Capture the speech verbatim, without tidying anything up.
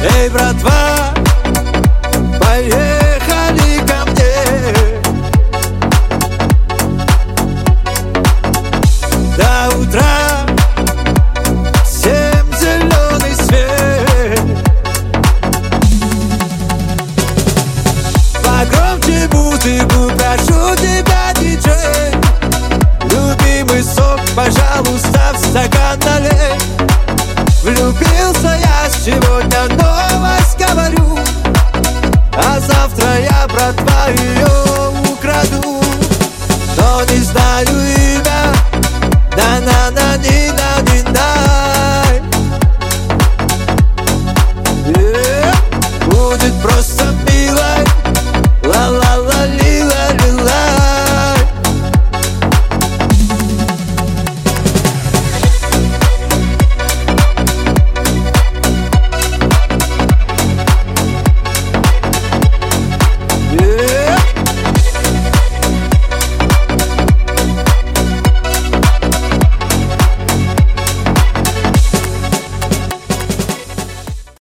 Эй, братва, поехали ко мне. До утра всем зеленый свет. Погромче музыку, прошу тебя, диджей. Любимый сок, пожалуйста, в стакан налей. Влюбился я сегодня, новость говорю, а завтра я, братва, ее украду. Но не знаю имя, на-на-на-ни-на-ни-на.